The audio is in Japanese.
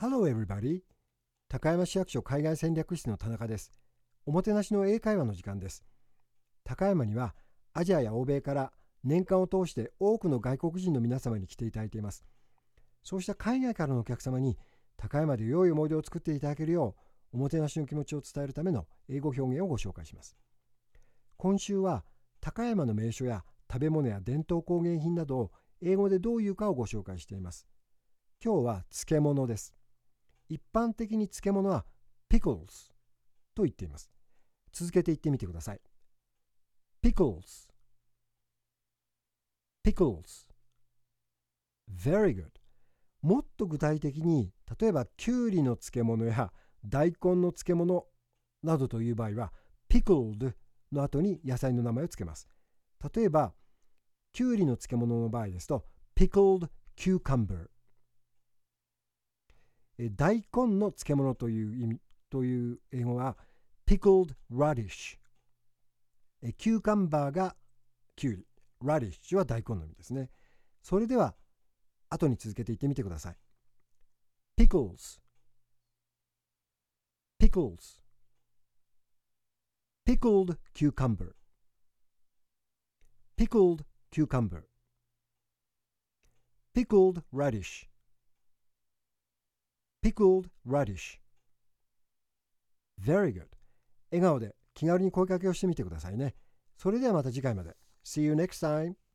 Hello everybody! 高山市役所海外戦略室の田中です。おもてなしの英会話の時間です。高山にはアジアや欧米から年間を通して多くの外国人の皆様に来ていただいています。そうした海外からのお客様に高山で良い思い出を作っていただけるようおもてなしの気持ちを伝えるための英語表現をご紹介します。今週は高山の名所や食べ物や伝統工芸品などを英語でどう言うかをご紹介しています。今日は漬物です。一般的に漬物は pickles と言っています。続けて言ってみてください。pickles pickles very good。 もっと具体的に、例えばきゅうりの漬物や大根の漬物などという場合は pickled の後に野菜の名前をつけます。例えばきゅうりの漬物の場合ですと pickled cucumber。大根の漬物という意味という英語は pickled radish。キューカンバーがきゅうり、ラディッシュは大根の意味ですね。それでは後に続けて言ってみてください。pickles pickles pickled cucumber pickled cucumber pickled radish pickled radish very good。 笑顔で気軽に声かけをしてみてくださいね。それではまた次回まで。See you next time!